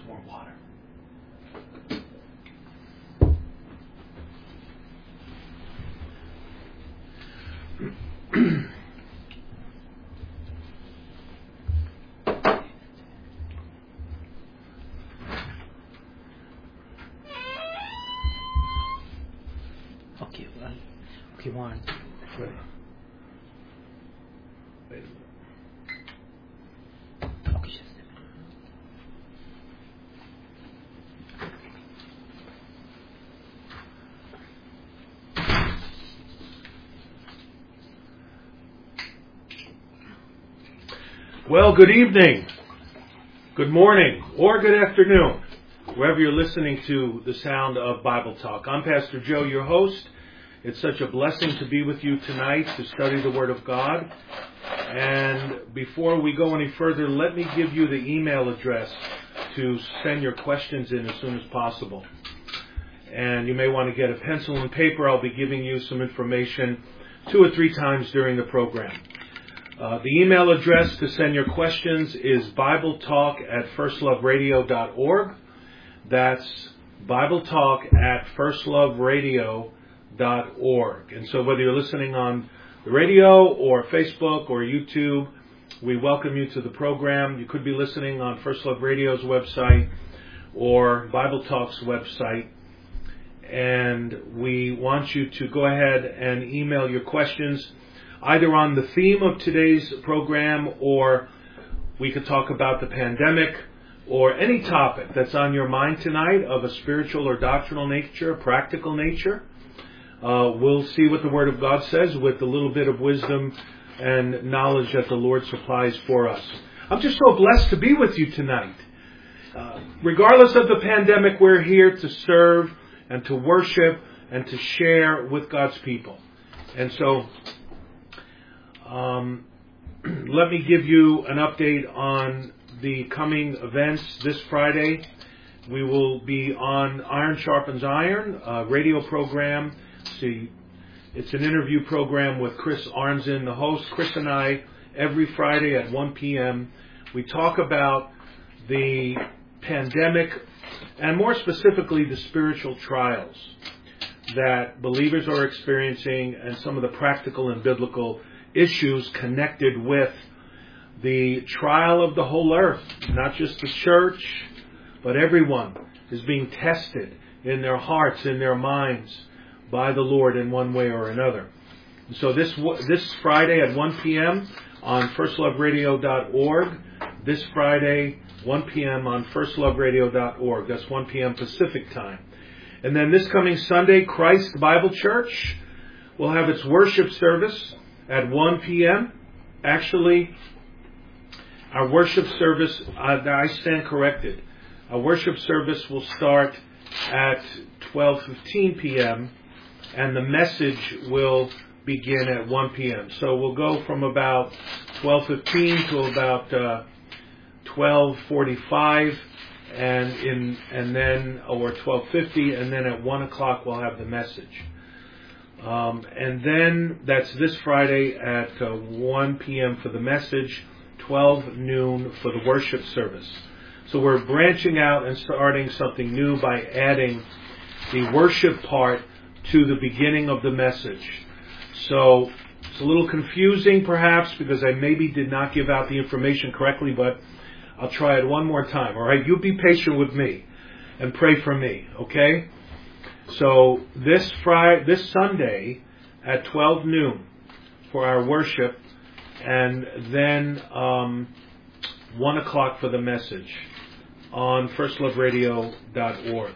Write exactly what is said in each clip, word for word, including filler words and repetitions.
more water. Okay, well, okay, one. Wait. Wait a minute. Okay, just a minute. Well, good evening, good morning, or good afternoon, wherever you're listening to the sound of Bible Talk. I'm Pastor Joe, your host. It's such a blessing to be with you tonight to study the Word of God. And before we go any further, let me give you the email address to send your questions in as soon as possible. And you may want to get a pencil and paper. I'll be giving you some information two or three times during the program. Uh, the email address to send your questions is BibleTalk at FirstLoveRadio dot org. That's BibleTalk at FirstLoveRadio dot org. And so whether you're listening on the radio or Facebook or YouTube, we welcome you to the program. You could be listening on First Love Radio's website or Bible Talk's website. And we want you to go ahead and email your questions either on the theme of today's program, or we could talk about the pandemic, or any topic that's on your mind tonight of a spiritual or doctrinal nature, practical nature. Uh, we'll see what the Word of God says with a little bit of wisdom and knowledge that the Lord supplies for us. I'm just so blessed to be with you tonight. Uh, regardless of the pandemic, we're here to serve and to worship and to share with God's people. And so, Um, let me give you an update on the coming events this Friday. We will be on Iron Sharpens Iron, a radio program. See, it's an interview program with Chris Arnzen, the host. Chris and I, every Friday at one p.m., we talk about the pandemic and more specifically the spiritual trials that believers are experiencing and some of the practical and biblical issues connected with the trial of the whole earth. Not just the church, but everyone is being tested in their hearts, in their minds, by the Lord in one way or another. And so this this Friday at one p.m. on First Love Radio dot org, this Friday, one p.m. on First Love Radio dot org. That's one p.m. Pacific time. And then this coming Sunday, Christ Bible Church will have its worship service at one p.m. Actually, our worship service, uh, I stand corrected. Our worship service will start at twelve fifteen p.m. and the message will begin at one p.m. So we'll go from about twelve fifteen to about uh, twelve forty-five, and in and then or twelve fifty, and then at one o'clock we'll have the message. Um, and then that's this Friday at uh, one p.m. for the message, twelve noon for the worship service. So we're branching out and starting something new by adding the worship part to the beginning of the message. So it's a little confusing perhaps because I maybe did not give out the information correctly, but I'll try it one more time. All right, you be patient with me and pray for me, okay? So this Friday, this Sunday at twelve noon for our worship, and then um, one o'clock for the message on First Love Radio dot org,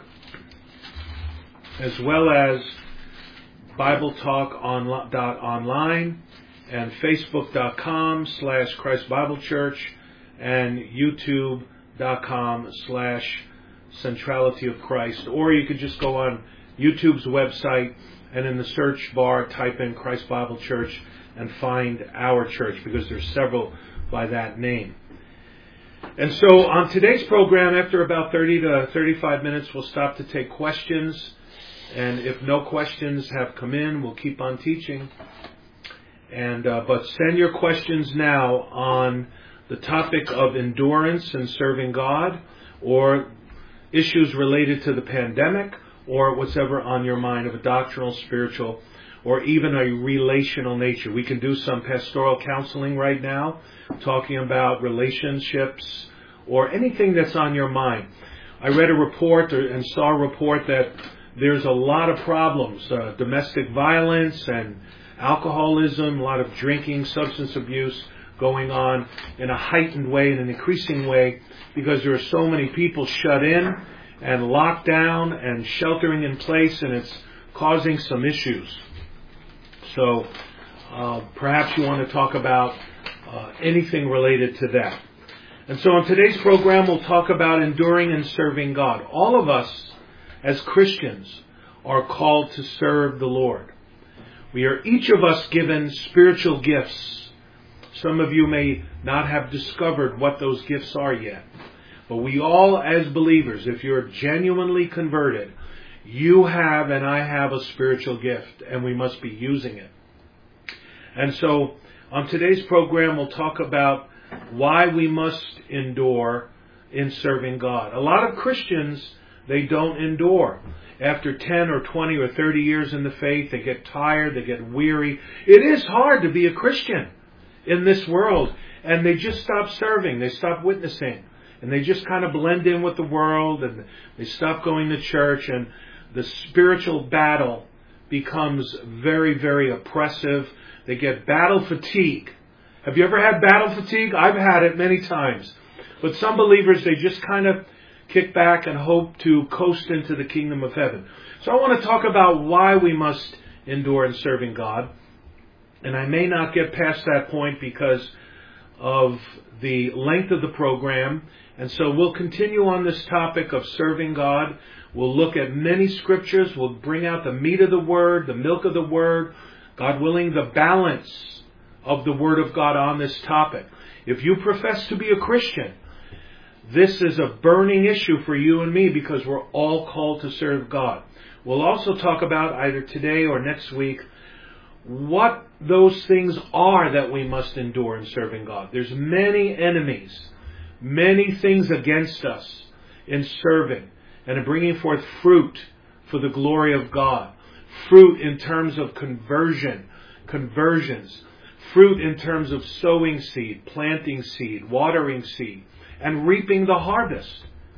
as well as Bible Talk on, dot online and Facebook dot com slash Christ Bible Church and YouTube dot com slash Centrality of Christ. Or you could just go on YouTube's website and in the search bar type in Christ Bible Church and find our church, because there's several by that name. And so on today's program, after about thirty to thirty-five minutes, we'll stop to take questions. And if no questions have come in, we'll keep on teaching. And uh, but send your questions now on the topic of endurance and serving God, or issues related to the pandemic or whatever on your mind of a doctrinal, spiritual, or even a relational nature. We can do some pastoral counseling right now, talking about relationships or anything that's on your mind. I read a report or, and saw a report that there's a lot of problems, uh, domestic violence and alcoholism, a lot of drinking, substance abuse going on in a heightened way, in an increasing way, because there are so many people shut in and locked down and sheltering in place, and it's causing some issues. So uh, perhaps you want to talk about uh, anything related to that. And so in today's program, we'll talk about enduring and serving God. All of us as Christians are called to serve the Lord. We are each of us given spiritual gifts. Some of you may not have discovered what those gifts are yet. But we all, as believers, if you're genuinely converted, you have and I have a spiritual gift, and we must be using it. And so on today's program, we'll talk about why we must endure in serving God. A lot of Christians, they don't endure. After ten or twenty or thirty years in the faith, they get tired, they get weary. It is hard to be a Christian in this world, and they just stop serving, they stop witnessing, and they just kind of blend in with the world, and they stop going to church, and the spiritual battle becomes very, very oppressive. They get battle fatigue. Have you ever had battle fatigue? I've had it many times. But some believers, they just kind of kick back and hope to coast into the kingdom of heaven. So I want to talk about why we must endure in serving God. And I may not get past that point because of the length of the program. And so we'll continue on this topic of serving God. We'll look at many scriptures. We'll bring out the meat of the Word, the milk of the Word, God willing, the balance of the Word of God on this topic. If you profess to be a Christian, this is a burning issue for you and me because we're all called to serve God. We'll also talk about, either today or next week, what those things are that we must endure in serving God. There's many enemies, many things against us in serving and in bringing forth fruit for the glory of God. Fruit in terms of conversion, conversions. Fruit in terms of sowing seed, planting seed, watering seed, and reaping the harvest.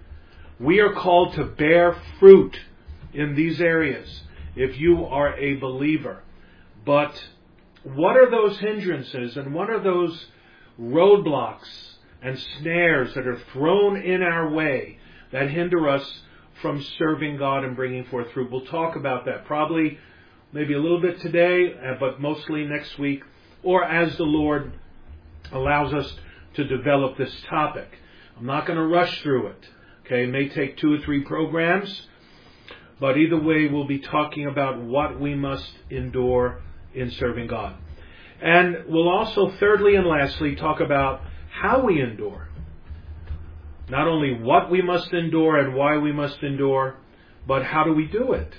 We are called to bear fruit in these areas if you are a believer. But what are those hindrances and what are those roadblocks and snares that are thrown in our way that hinder us from serving God and bringing forth fruit? We'll talk about that probably maybe a little bit today, but mostly next week, or as the Lord allows us to develop this topic. I'm not going to rush through it. Okay, it may take two or three programs, but either way we'll be talking about what we must endure in serving God. And we'll also, thirdly and lastly, talk about how we endure. Not only what we must endure and why we must endure, but how do we do it?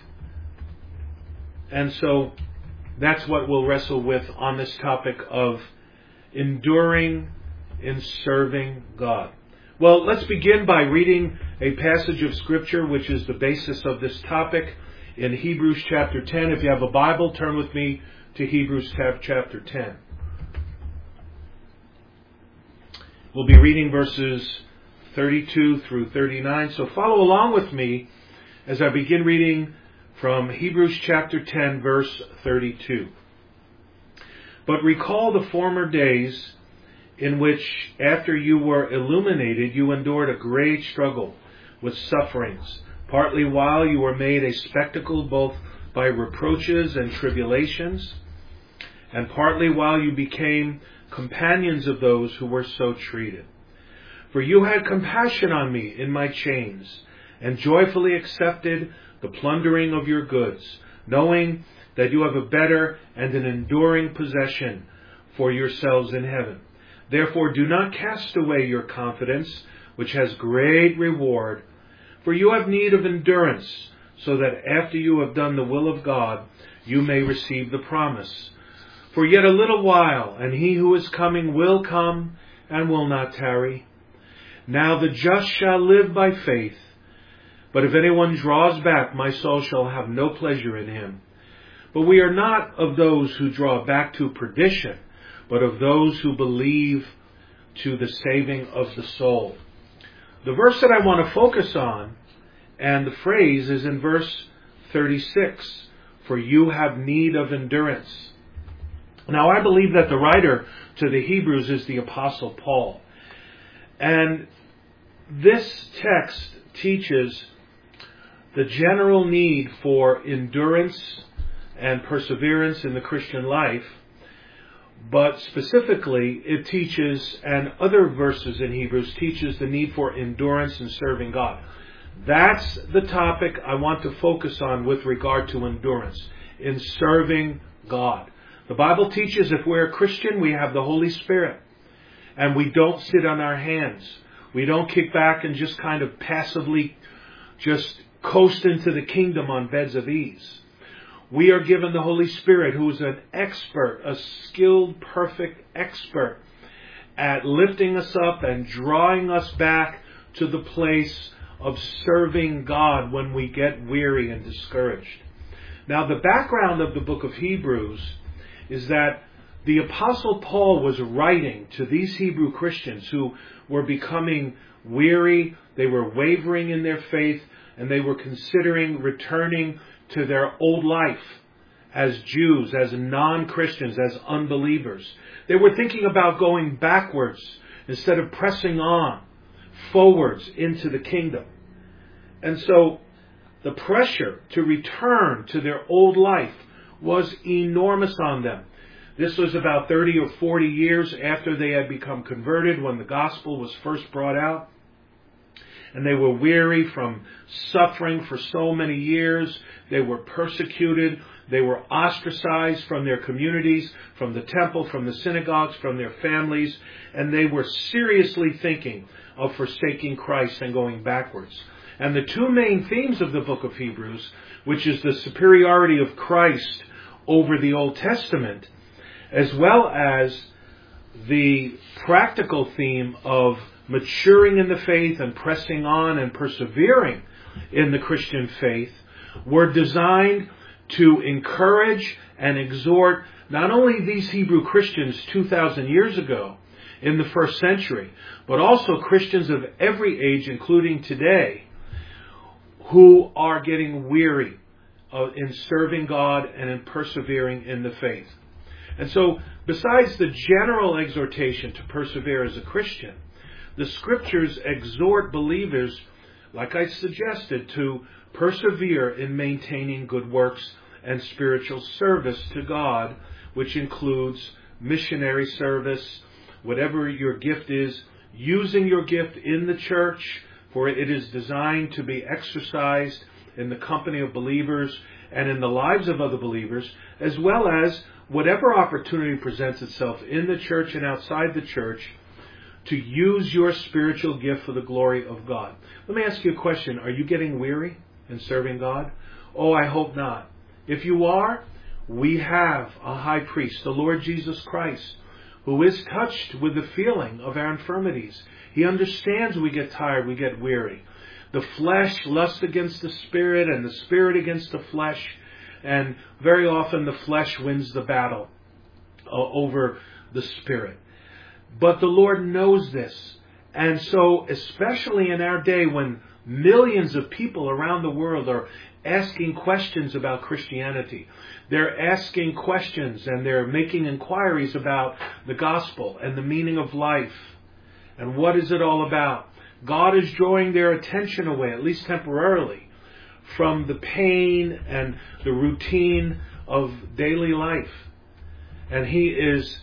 And so that's what we'll wrestle with on this topic of enduring in serving God. Well, let's begin by reading a passage of Scripture which is the basis of this topic in Hebrews chapter ten. If you have a Bible, turn with me to Hebrews chapter ten. We'll be reading verses thirty-two through thirty-nine. So follow along with me as I begin reading from Hebrews chapter ten, verse thirty-two. But recall the former days in which, after you were illuminated, you endured a great struggle with sufferings, partly while you were made a spectacle both by reproaches and tribulations, and partly while you became companions of those who were so treated. For you had compassion on me in my chains, and joyfully accepted the plundering of your goods, knowing that you have a better and an enduring possession for yourselves in heaven. Therefore do not cast away your confidence, which has great reward, for you have need of endurance, so that after you have done the will of God, you may receive the promise. For yet a little while, and he who is coming will come and will not tarry. Now the just shall live by faith, But if anyone draws back, my soul shall have no pleasure in him. But we are not of those who draw back to perdition, but of those who believe to the saving of the soul. The verse that I want to focus on, and the phrase, is in verse thirty-six. For you have need of endurance. Now, I believe that the writer to the Hebrews is the Apostle Paul. And this text teaches the general need for endurance and perseverance in the Christian life. But specifically, it teaches, and other verses in Hebrews teaches the need for endurance in serving God. That's the topic I want to focus on with regard to endurance, in serving God. The Bible teaches if we're a Christian, we have the Holy Spirit. And we don't sit on our hands. We don't kick back and just kind of passively just coast into the kingdom on beds of ease. We are given the Holy Spirit, who is an expert, a skilled, perfect expert at lifting us up and drawing us back to the place of serving God when we get weary and discouraged. Now, the background of the book of Hebrews is that the Apostle Paul was writing to these Hebrew Christians who were becoming weary, they were wavering in their faith, and they were considering returning to their old life as Jews, as non-Christians, as unbelievers. They were thinking about going backwards instead of pressing on forwards into the kingdom. And so the pressure to return to their old life was enormous on them. This was about thirty or forty years after they had become converted, when the gospel was first brought out. And they were weary from suffering for so many years. They were persecuted. They were ostracized from their communities, from the temple, from the synagogues, from their families. And they were seriously thinking of forsaking Christ and going backwards. And the two main themes of the book of Hebrews, which is the superiority of Christ over the Old Testament, as well as the practical theme of maturing in the faith and pressing on and persevering in the Christian faith, were designed to encourage and exhort not only these Hebrew Christians two thousand years ago in the first century, but also Christians of every age, including today, who are getting weary uh, in serving God and in persevering in the faith. And so, besides the general exhortation to persevere as a Christian, the Scriptures exhort believers, like I suggested, to persevere in maintaining good works and spiritual service to God, which includes missionary service, whatever your gift is, using your gift in the church, for it is designed to be exercised in the company of believers and in the lives of other believers, as well as whatever opportunity presents itself in the church and outside the church to use your spiritual gift for the glory of God. Let me ask you a question. Are you getting weary in serving God? Oh, I hope not. If you are, we have a high priest, the Lord Jesus Christ, who is touched with the feeling of our infirmities. He understands we get tired, we get weary. The flesh lusts against the spirit and the spirit against the flesh. And very often the flesh wins the battle uh, over the spirit. But the Lord knows this. And so, especially in our day when millions of people around the world are asking questions about Christianity, they're asking questions and they're making inquiries about the gospel and the meaning of life and what is it all about. God is drawing their attention away, at least temporarily, from the pain and the routine of daily life. And He is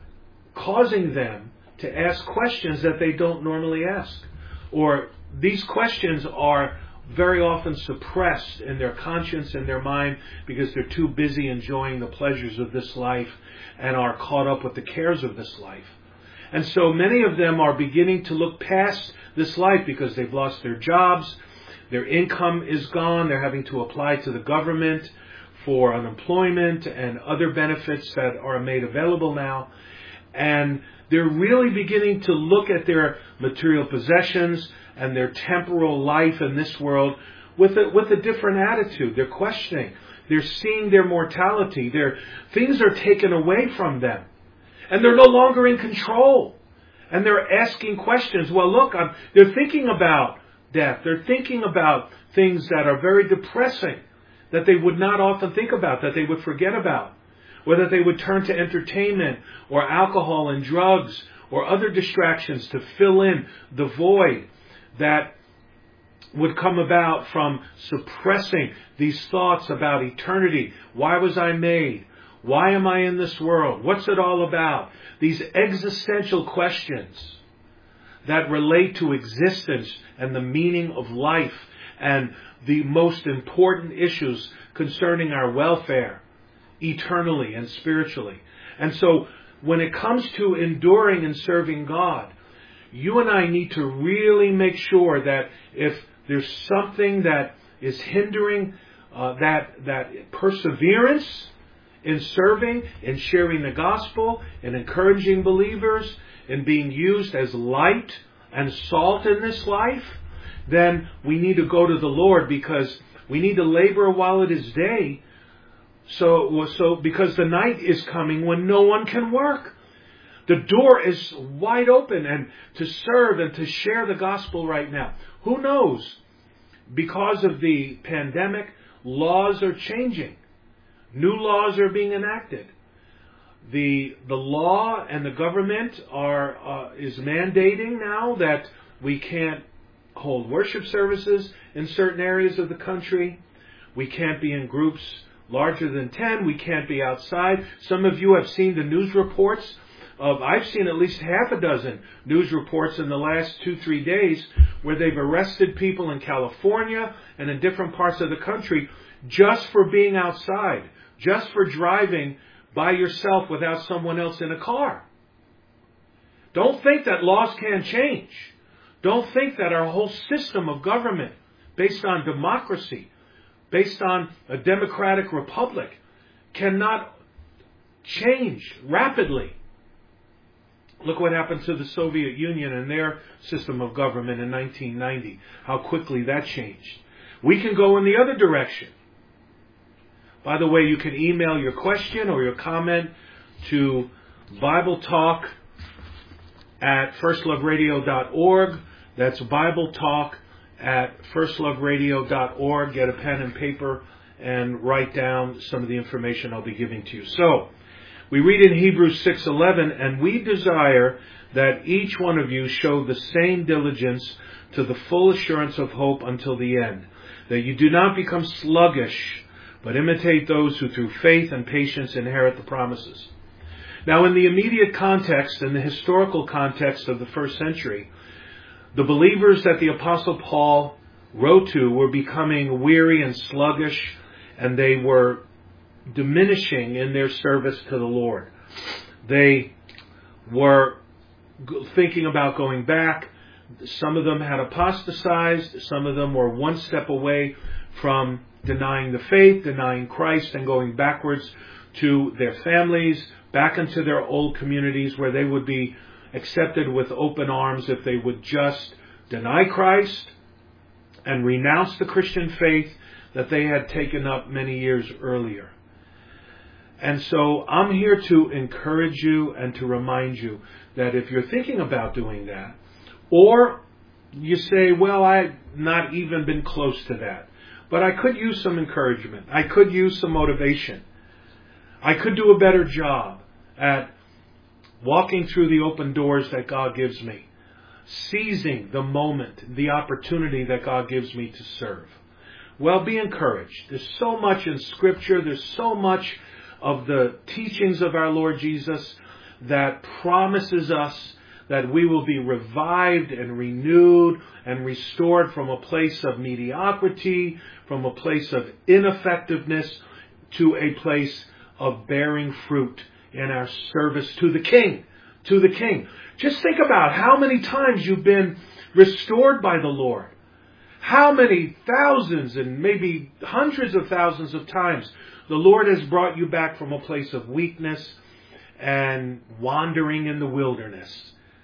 causing them to ask questions that they don't normally ask. Or these questions are very often suppressed in their conscience and their mind because they're too busy enjoying the pleasures of this life and are caught up with the cares of this life. And so many of them are beginning to look past this life because they've lost their jobs, their income is gone, they're having to apply to the government for unemployment and other benefits that are made available now. And they're really beginning to look at their material possessions and their temporal life in this world with a, with a different attitude. They're questioning. They're seeing their mortality. Their things are taken away from them. And they're no longer in control. And they're asking questions. Well, look, I'm, they're thinking about death. They're thinking about things that are very depressing, that they would not often think about, that they would forget about. Or that they would turn to entertainment or alcohol and drugs or other distractions to fill in the void that would come about from suppressing these thoughts about eternity. Why was I made? Why am I in this world? What's it all about? These existential questions that relate to existence and the meaning of life and the most important issues concerning our welfare, eternally and spiritually. And so when it comes to enduring and serving God, you and I need to really make sure that if there's something that is hindering uh, that that perseverance in serving, in sharing the gospel, in encouraging believers, in being used as light and salt in this life, then we need to go to the Lord, because we need to labor while it is day. So, so because the night is coming when no one can work. The door is wide open and to serve and to share the gospel right now. Who knows? Because of the pandemic, laws are changing. New laws are being enacted. The the law and the government are uh, is mandating now that we can't hold worship services in certain areas of the country. We can't be in groups larger than ten. We can't be outside. Some of you have seen the news reports of, I've seen at least half a dozen news reports in the last two, three days where they've arrested people in California and in different parts of the country just for being outside, just for driving by yourself without someone else in a car. Don't think that laws can't change. Don't think that our whole system of government, based on democracy, based on a democratic republic, cannot change rapidly. Look what happened to the Soviet Union and their system of government in nineteen ninety. How quickly that changed. We can go in the other direction. By the way, you can email your question or your comment to Bible Talk at first love radio dot org. That's Bible Talk at first love radio dot org. Get a pen and paper and write down some of the information I'll be giving to you. So, we read in Hebrews six eleven, and we desire that each one of you show the same diligence to the full assurance of hope until the end, that you do not become sluggish, but imitate those who through faith and patience inherit the promises. Now, in the immediate context, in the historical context of the first century, the believers that the Apostle Paul wrote to were becoming weary and sluggish, and they were diminishing in their service to the Lord. They were thinking about going back. Some of them had apostatized. Some of them were one step away from denying the faith, denying Christ, and going backwards to their families, back into their old communities where they would be accepted with open arms if they would just deny Christ and renounce the Christian faith that they had taken up many years earlier. And so I'm here to encourage you and to remind you that if you're thinking about doing that, or you say, well, I've not even been close to that, but I could use some encouragement. I could use some motivation. I could do a better job at walking through the open doors that God gives me, seizing the moment, the opportunity that God gives me to serve. Well, be encouraged. There's so much in Scripture. There's so much of the teachings of our Lord Jesus that promises us that we will be revived and renewed and restored from a place of mediocrity, from a place of ineffectiveness, to a place of bearing fruit in our service to the King. To the King. Just think about how many times you've been restored by the Lord. How many thousands and maybe hundreds of thousands of times the Lord has brought you back from a place of weakness and wandering in the wilderness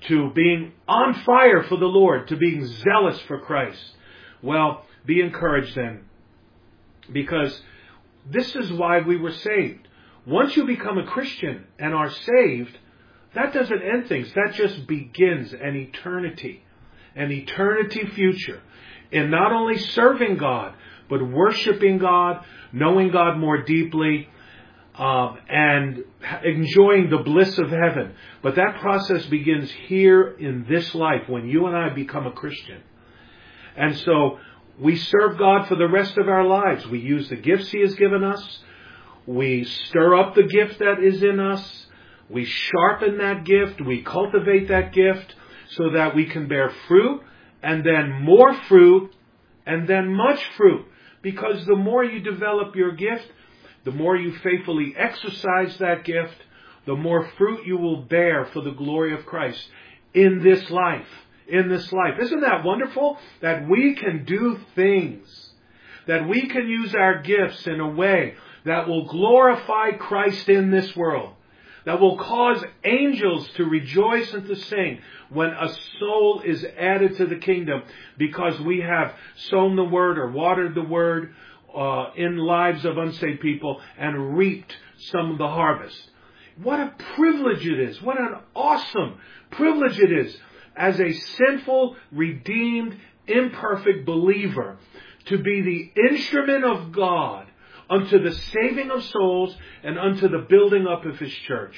to being on fire for the Lord, to being zealous for Christ. Well, be encouraged then, because this is why we were saved. Once you become a Christian and are saved, that doesn't end things. That just begins an eternity, an eternity future in not only serving God, but worshiping God, knowing God more deeply, um, and enjoying the bliss of heaven. But that process begins here in this life when you and I become a Christian. And so we serve God for the rest of our lives. We use the gifts He has given us. We stir up the gift that is in us. We sharpen that gift. We cultivate that gift so that we can bear fruit, and then more fruit, and then much fruit. Because the more you develop your gift, the more you faithfully exercise that gift, the more fruit you will bear for the glory of Christ in this life. In this life. Isn't that wonderful? That we can do things, that we can use our gifts in a way that will glorify Christ in this world, that will cause angels to rejoice and to sing when a soul is added to the kingdom, because we have sown the word or watered the word uh, in lives of unsaved people and reaped some of the harvest. What a privilege it is. What an awesome privilege it is as a sinful, redeemed, imperfect believer to be the instrument of God unto the saving of souls and unto the building up of His church.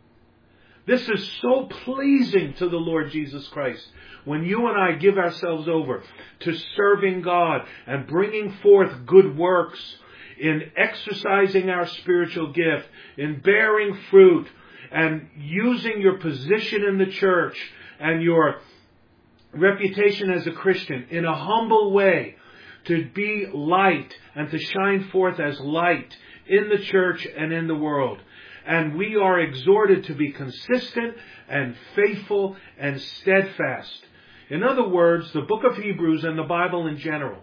This is so pleasing to the Lord Jesus Christ when you and I give ourselves over to serving God and bringing forth good works, in exercising our spiritual gift, in bearing fruit, and using your position in the church and your reputation as a Christian in a humble way to be light and to shine forth as light in the church and in the world. And we are exhorted to be consistent and faithful and steadfast. In other words, the book of Hebrews and the Bible in general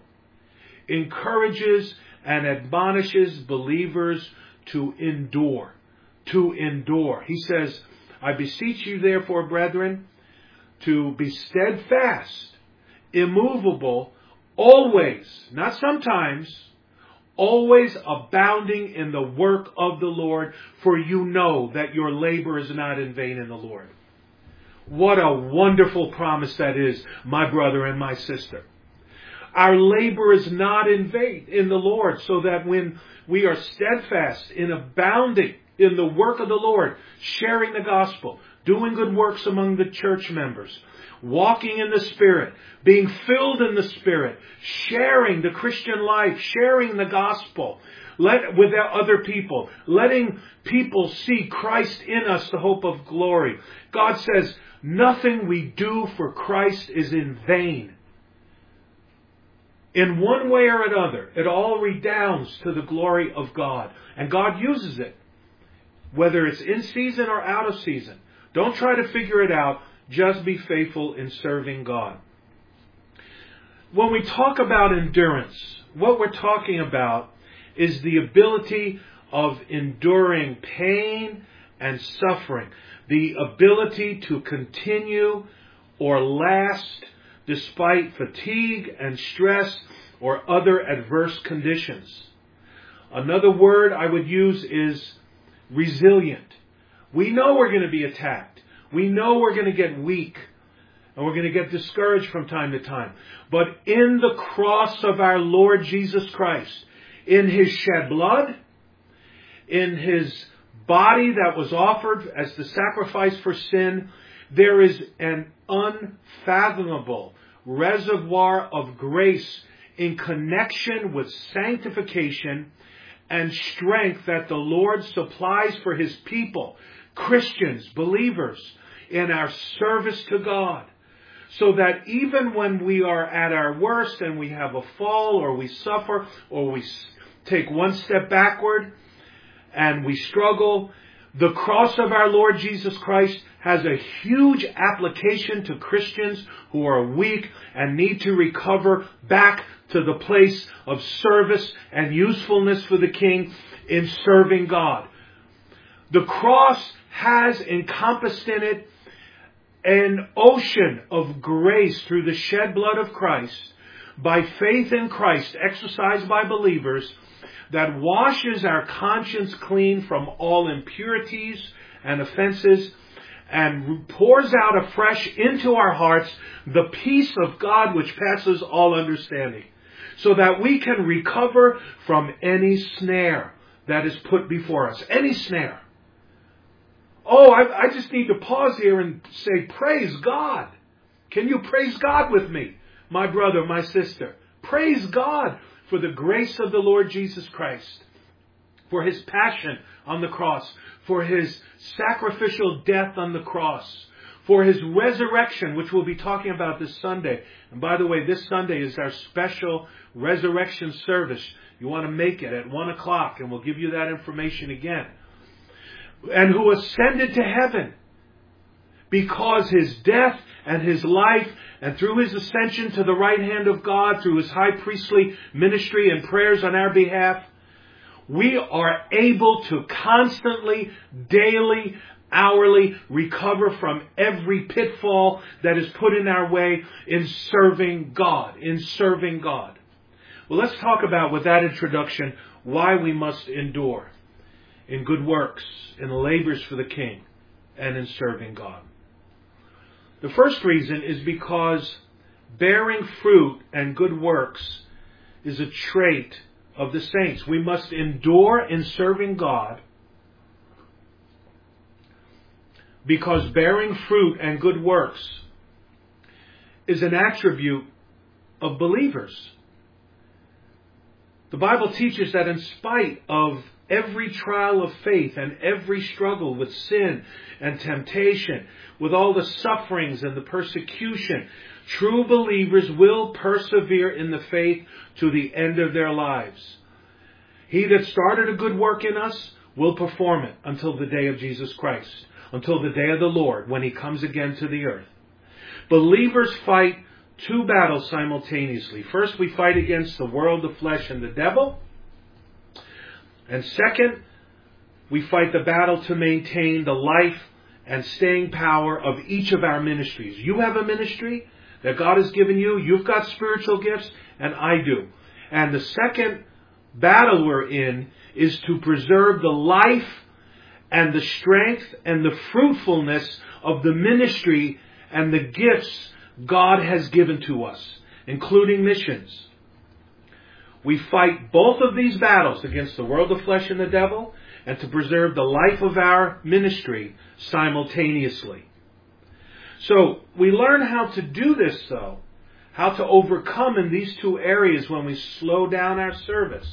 encourages and admonishes believers to endure. To endure. He says, I beseech you therefore, brethren, to be steadfast, immovable, always, not sometimes, always abounding in the work of the Lord, for you know that your labor is not in vain in the Lord. What a wonderful promise that is, my brother and my sister. Our labor is not in vain in the Lord, so that when we are steadfast in abounding in the work of the Lord, sharing the gospel, doing good works among the church members, walking in the Spirit, being filled in the Spirit, sharing the Christian life, sharing the gospel let, with other people, letting people see Christ in us, the hope of glory. God says, nothing we do for Christ is in vain. In one way or another, it all redounds to the glory of God. And God uses it, whether it's in season or out of season. Don't try to figure it out. Just be faithful in serving God. When we talk about endurance, what we're talking about is the ability of enduring pain and suffering. The ability to continue or last despite fatigue and stress or other adverse conditions. Another word I would use is resilient. We know we're going to be attacked. We know we're going to get weak. And we're going to get discouraged from time to time. But in the cross of our Lord Jesus Christ, in His shed blood, in His body that was offered as the sacrifice for sin, there is an unfathomable reservoir of grace in connection with sanctification and strength that the Lord supplies for His people, Christians, believers, in our service to God. So that even when we are at our worst and we have a fall or we suffer or we take one step backward and we struggle, the cross of our Lord Jesus Christ has a huge application to Christians who are weak and need to recover back to the place of service and usefulness for the King in serving God. The cross has encompassed in it an ocean of grace through the shed blood of Christ, by faith in Christ, exercised by believers, that washes our conscience clean from all impurities and offenses, and pours out afresh into our hearts the peace of God which passes all understanding, so that we can recover from any snare that is put before us. Any snare. Oh, I, I just need to pause here and say, praise God. Can you praise God with me, my brother, my sister? Praise God for the grace of the Lord Jesus Christ, for His passion on the cross, for His sacrificial death on the cross, for His resurrection, which we'll be talking about this Sunday. And by the way, this Sunday is our special resurrection service. You want to make it at one o'clock, and we'll give you that information again. And who ascended to heaven, because His death and His life, and through His ascension to the right hand of God, through His high priestly ministry and prayers on our behalf, we are able to constantly, daily, hourly recover from every pitfall that is put in our way in serving God, in serving God. Well, let's talk about, with that introduction, why we must endure in good works, in labors for the King, and in serving God. The first reason is because bearing fruit and good works is a trait of the saints. We must endure in serving God because bearing fruit and good works is an attribute of believers. The Bible teaches that in spite of every trial of faith and every struggle with sin and temptation, with all the sufferings and the persecution, true believers will persevere in the faith to the end of their lives. He that started a good work in us will perform it until the day of Jesus Christ, until the day of the Lord, when He comes again to the earth. Believers fight two battles simultaneously. First, we fight against the world, the flesh, and the devil. And second, we fight the battle to maintain the life and staying power of each of our ministries. You have a ministry that God has given you. You've got spiritual gifts, and I do. And the second battle we're in is to preserve the life and the strength and the fruitfulness of the ministry and the gifts God has given to us, including missions. We fight both of these battles against the world, the flesh, and the devil, and to preserve the life of our ministry simultaneously. So we learn how to do this, though, how to overcome in these two areas when we slow down our service.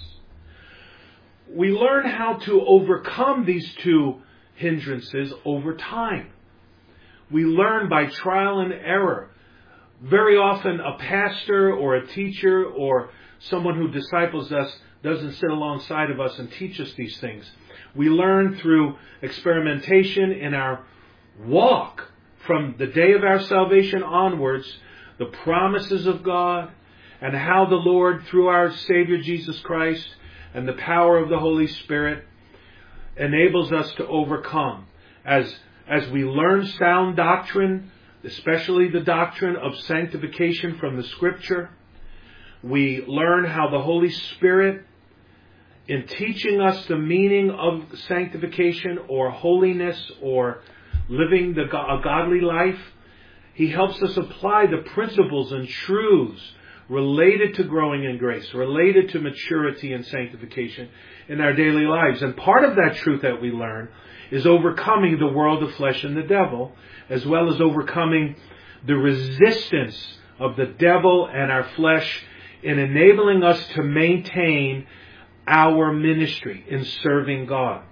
We learn how to overcome these two hindrances over time. We learn by trial and error. Very often a pastor or a teacher or someone who disciples us doesn't sit alongside of us and teach us these things. We learn through experimentation in our walk from the day of our salvation onwards, the promises of God, and how the Lord, through our Savior Jesus Christ and the power of the Holy Spirit, enables us to overcome. As, as we learn sound doctrine, especially the doctrine of sanctification from the Scripture, we learn how the Holy Spirit, in teaching us the meaning of sanctification or holiness or living the, a godly life, He helps us apply the principles and truths related to growing in grace, related to maturity and sanctification in our daily lives. And part of that truth that we learn is overcoming the world, the flesh, and the devil, as well as overcoming the resistance of the devil and our flesh in enabling us to maintain our ministry in serving God.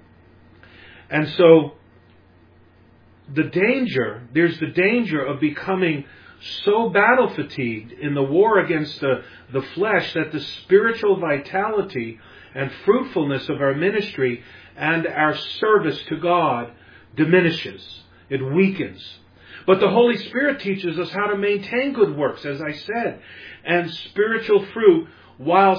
And so, the danger, there's the danger of becoming so battle fatigued in the war against the, the flesh that the spiritual vitality and fruitfulness of our ministry and our service to God diminishes. It weakens. But the Holy Spirit teaches us how to maintain good works, as I said, and spiritual fruit, while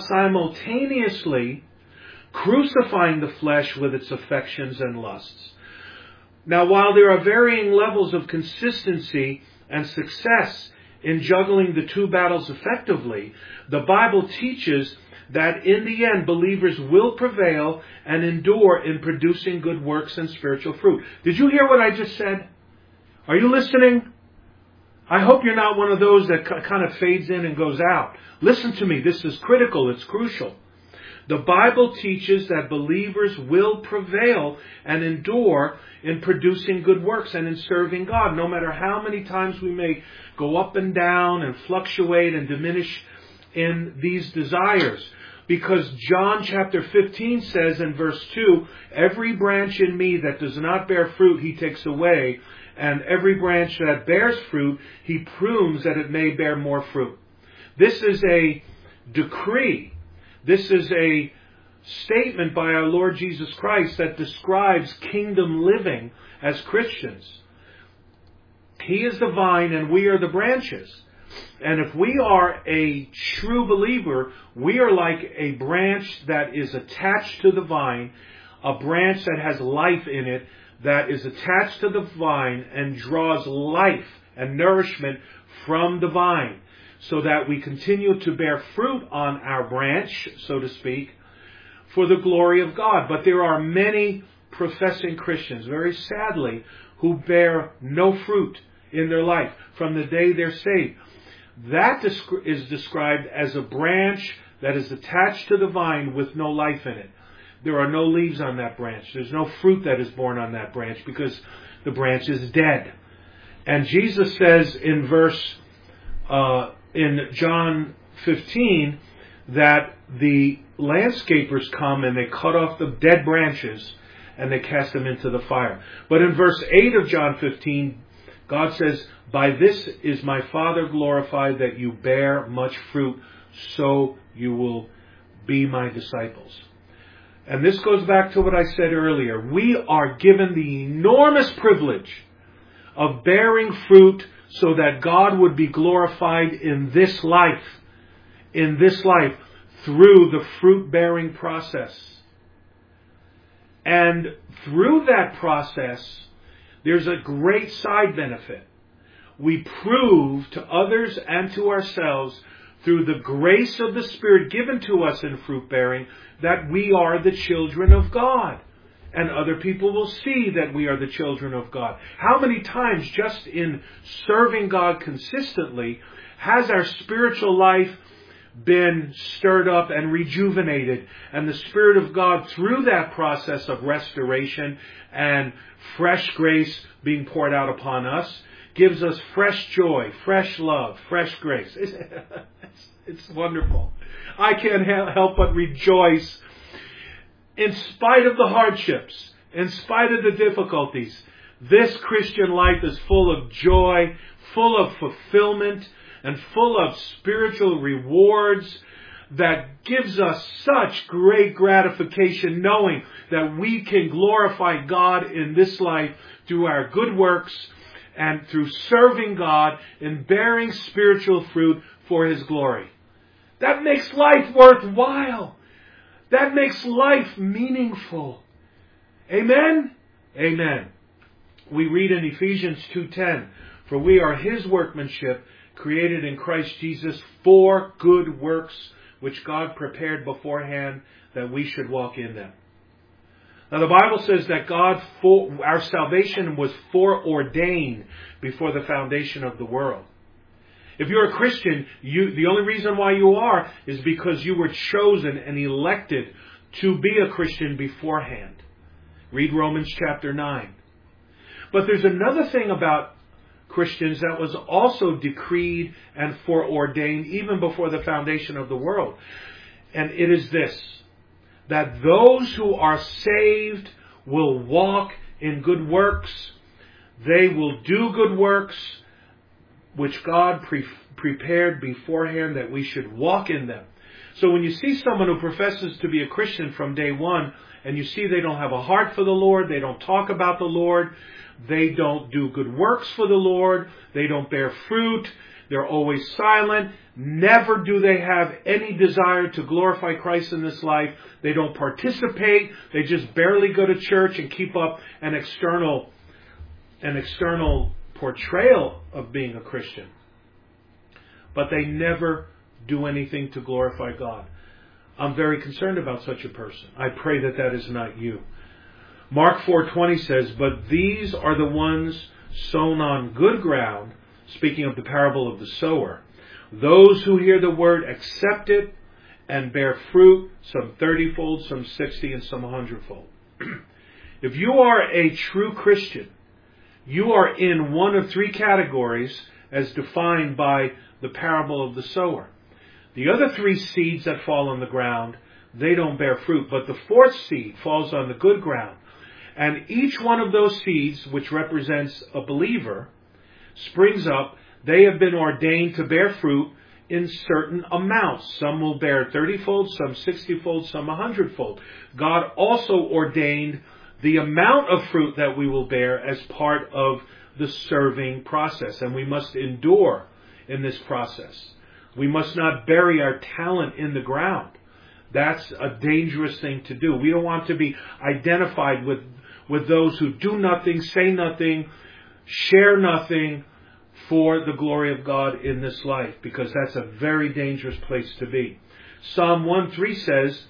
simultaneously crucifying the flesh with its affections and lusts. Now, while there are varying levels of consistency and success in juggling the two battles effectively, the Bible teaches that in the end, believers will prevail and endure in producing good works and spiritual fruit. Did you hear what I just said? Are you listening? I hope you're not one of those that kind of fades in and goes out. Listen to me. This is critical. It's crucial. The Bible teaches that believers will prevail and endure in producing good works and in serving God, no matter how many times we may go up and down and fluctuate and diminish in these desires. Because John chapter fifteen says in verse two, every branch in me that does not bear fruit, he takes away. And every branch that bears fruit, he prunes that it may bear more fruit. This is a decree. This is a statement by our Lord Jesus Christ that describes kingdom living as Christians. He is the vine and we are the branches. And if we are a true believer, we are like a branch that is attached to the vine, a branch that has life in it, that is attached to the vine and draws life and nourishment from the vine, so that we continue to bear fruit on our branch, so to speak, for the glory of God. But there are many professing Christians, very sadly, who bear no fruit in their life from the day they're saved. That is described as a branch that is attached to the vine with no life in it. There are no leaves on that branch. There's no fruit that is born on that branch because the branch is dead. And Jesus says in verse, uh, in John fifteen, that the landscapers come and they cut off the dead branches and they cast them into the fire. But in verse eight of John fifteen, God says, by this is my Father glorified, that you bear much fruit, so you will be my disciples. And this goes back to what I said earlier. We are given the enormous privilege of bearing fruit so that God would be glorified in this life, in this life, through the fruit-bearing process. And through that process, there's a great side benefit. We prove to others and to ourselves, through the grace of the Spirit given to us in fruit-bearing, that we are the children of God. And other people will see that we are the children of God. How many times, just in serving God consistently, has our spiritual life been stirred up and rejuvenated, and the Spirit of God, through that process of restoration and fresh grace being poured out upon us, gives us fresh joy, fresh love, fresh grace. It's, it's, it's wonderful. I can't help but rejoice in spite of the hardships, in spite of the difficulties. This Christian life is full of joy, full of fulfillment, and full of spiritual rewards that gives us such great gratification, knowing that we can glorify God in this life through our good works and through serving God and bearing spiritual fruit for His glory. That makes life worthwhile. That makes life meaningful. Amen? Amen. We read in Ephesians two ten, for we are His workmanship, created in Christ Jesus for good works, which God prepared beforehand that we should walk in them. Now the Bible says that God, for, our salvation was foreordained before the foundation of the world. If you're a Christian, you, the only reason why you are is because you were chosen and elected to be a Christian beforehand. Read Romans chapter nine. But there's another thing about Christians that was also decreed and foreordained even before the foundation of the world. And it is this, that those who are saved will walk in good works. They will do good works which God pre- prepared beforehand that we should walk in them. So when you see someone who professes to be a Christian from day one, and you see they don't have a heart for the Lord, they don't talk about the Lord, they don't do good works for the Lord, they don't bear fruit, they're always silent, never do they have any desire to glorify Christ in this life, they don't participate, they just barely go to church and keep up an external an external portrayal of being a Christian, but they never do anything to glorify God. I'm very concerned about such a person. I pray that that is not you. Mark four twenty says, "But these are the ones sown on good ground," speaking of the parable of the sower, "those who hear the word, accept it, and bear fruit, some thirty-fold, some sixty, and some one hundred-fold." If you are a true Christian, you are in one of three categories as defined by the parable of the sower. The other three seeds that fall on the ground, they don't bear fruit, but the fourth seed falls on the good ground. And each one of those seeds, which represents a believer, springs up. They have been ordained to bear fruit in certain amounts. Some will bear thirty-fold, some sixty-fold, some one hundred-fold. God also ordained the amount of fruit that we will bear as part of the serving process. And we must endure in this process. We must not bury our talent in the ground. That's a dangerous thing to do. We don't want to be identified with, with those who do nothing, say nothing, share nothing for the glory of God in this life, because that's a very dangerous place to be. Psalm one three says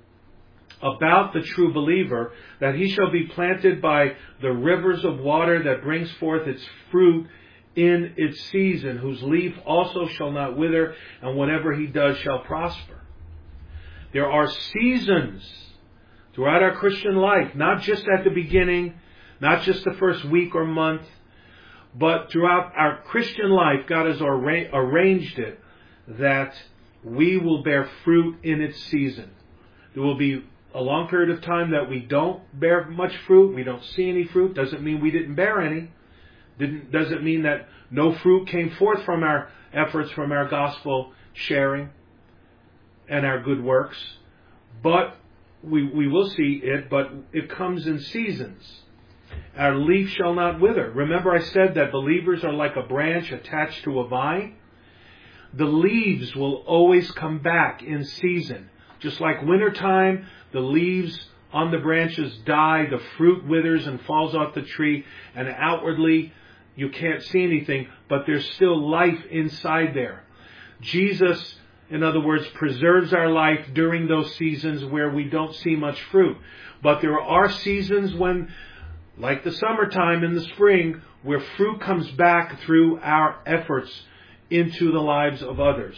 about the true believer that he shall be planted by the rivers of water that brings forth its fruit in its season, whose leaf also shall not wither, and whatever he does shall prosper. There are seasons throughout our Christian life, not just at the beginning, not just the first week or month, but throughout our Christian life, God has arra- arranged it that we will bear fruit in its season. There will be a long period of time that we don't bear much fruit, we don't see any fruit. Doesn't mean we didn't bear any. Didn't, doesn't mean that no fruit came forth from our efforts, from our gospel sharing and our good works. But we, we will see it, but it comes in seasons. Our leaf shall not wither. Remember I said that believers are like a branch attached to a vine? The leaves will always come back in season. Just like wintertime, the leaves on the branches die, the fruit withers and falls off the tree, and outwardly you can't see anything, but there's still life inside there. Jesus, in other words, preserves our life during those seasons where we don't see much fruit. But there are seasons when, like the summertime in the spring, where fruit comes back through our efforts into the lives of others.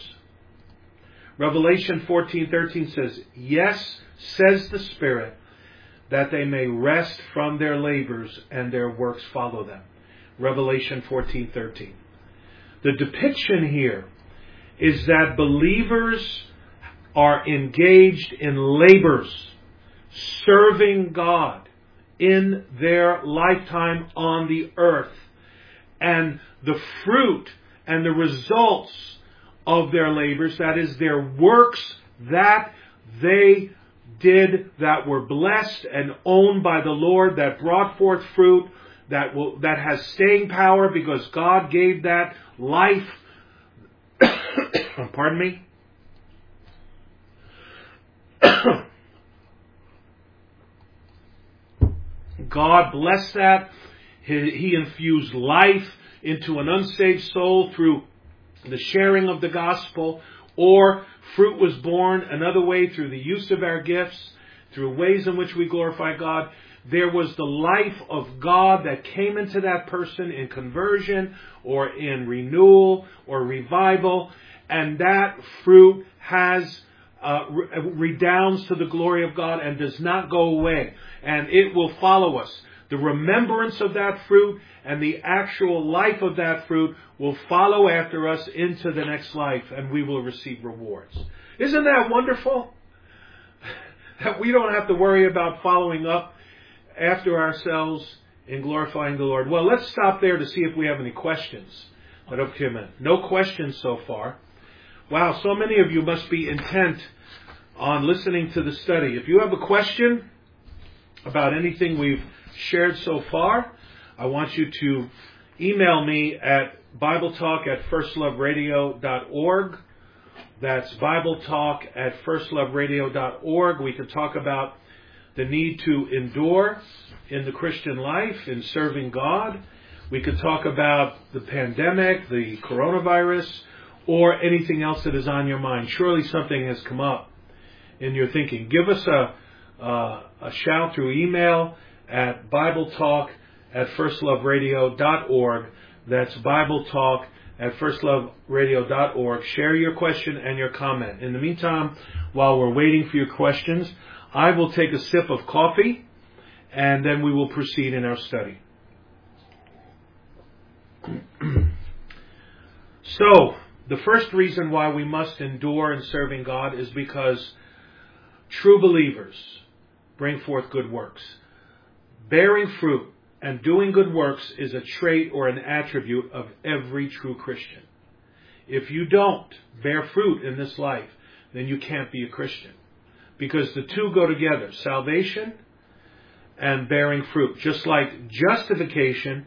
Revelation fourteen thirteen says, "Yes, says the Spirit, that they may rest from their labors and their works follow them." Revelation fourteen thirteen. The depiction here is that believers are engaged in labors, serving God in their lifetime on the earth. And the fruit and the results of their labors, that is, their works that they did that were blessed and owned by the Lord, that brought forth fruit, that will, that has staying power because God gave that life. Pardon me. God blessed that. He, he infused life into an unsaved soul through the sharing of the gospel, or fruit was born another way through the use of our gifts, through ways in which we glorify God. There was the life of God that came into that person in conversion or in renewal or revival, and that fruit has uh, redounds to the glory of God and does not go away, and it will follow us. The remembrance of that fruit and the actual life of that fruit will follow after us into the next life, and we will receive rewards. Isn't that wonderful? That we don't have to worry about following up after ourselves in glorifying the Lord. Well, let's stop there to see if we have any questions that have come in. No questions so far. Wow, so many of you must be intent on listening to the study. If you have a question about anything we've shared so far, I want you to email me at BibleTalk at first love radio dot org. That's BibleTalk at first love radio dot org. We can talk about the need to endure in the Christian life, in serving God, We could talk about the pandemic, the coronavirus, or anything else that is on your mind. Surely something has come up in your thinking. Give us a, uh, a shout through email at Bible Talk at first love radio dot org. That's Bible Talk at first love radio dot org. Share your question and your comment. In the meantime, while we're waiting for your questions, I will take a sip of coffee, and then we will proceed in our study. So, the first reason why we must endure in serving God is because true believers bring forth good works. Bearing fruit and doing good works is a trait or an attribute of every true Christian. If you don't bear fruit in this life, then you can't be a Christian. Because the two go together, salvation and bearing fruit. Just like justification